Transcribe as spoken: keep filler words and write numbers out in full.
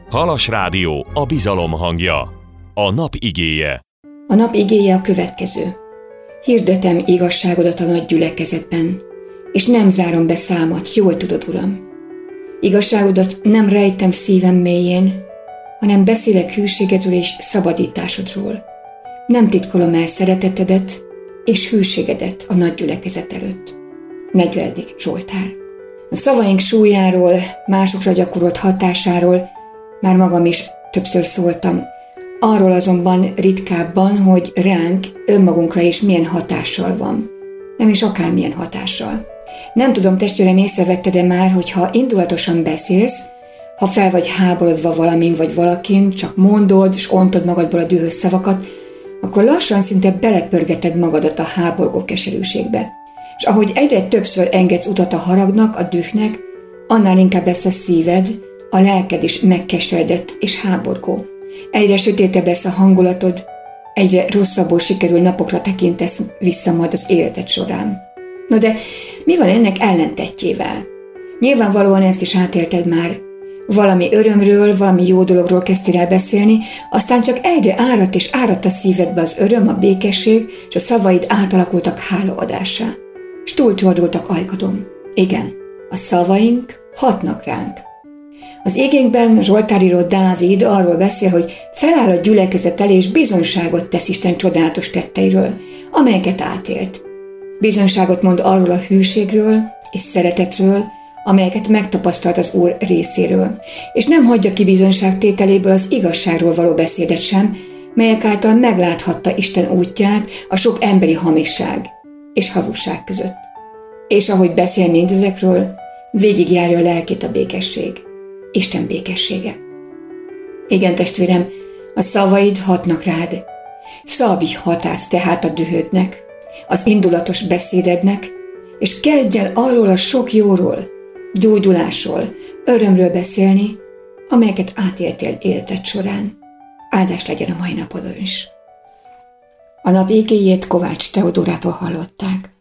Halas Rádió, a bizalom hangja. A nap igéje. A nap igéje a következő. Hirdetem igazságodat a nagy gyülekezetben, és nem zárom be számat, jól tudod, Uram. Igazságodat nem rejtem szívem mélyén, hanem beszélek hűségedről és szabadításodról. Nem titkolom el szeretetedet és hűségedet a nagy gyülekezet előtt. negyvenedik Zsoltár. A szavaink súlyáról, másokra gyakorolt hatásáról már magam is többször szóltam. Arról azonban ritkábban, hogy ránk, önmagunkra is milyen hatással van. Nem is akármilyen hatással. Nem tudom, testvérem, észrevetted-e már, hogy ha indulatosan beszélsz, ha fel vagy háborodva valamin vagy valakin, csak mondod és ontod magadból a dühös szavakat, akkor lassan szinte belepörgeted magadat a háborgó keserűségbe. És ahogy egyre többször engedsz utat a haragnak, a dühnek, annál inkább lesz a szíved, a lelked is megkeseredett és háborgó. Egyre sötétebb lesz a hangulatod, egyre rosszabbul sikerül napokra tekintesz vissza majd az életed során. No de mi van ennek ellentettjével? Nyilvánvalóan ezt is átélted már. Valami örömről, valami jó dologról kezdtél el beszélni, aztán csak egyre áradt és áradt a szívedbe az öröm, a békesség, és a szavaid átalakultak hálaadásá. És túlcsordultak ajkadon. Igen, a szavaink hatnak ránk. Az igénkben zsoltáríró Dávid arról beszél, hogy feláll a gyülekezet elé, és bizonyságot tesz Isten csodálatos tetteiről, amelyeket átélt. Bizonyságot mond arról a hűségről és szeretetről, amelyeket megtapasztalt az Úr részéről, és nem hagyja ki bizonyságtételéből az igazságról való beszédet sem, melyek által megláthatta Isten útját a sok emberi hamisság és hazugság között. És ahogy beszél mindezekről, végigjárja a lelkét a békesség, Isten békessége. Igen, testvérem, a szavaid hatnak rád. Szabj határt tehát a dühödnek, az indulatos beszédednek, és kezdj el arról a sok jóról, gyógyulásról, örömről beszélni, amelyeket átéltél életed során. Áldás legyen a mai napodon is. A nap igéjét Kovács Teodórától hallották.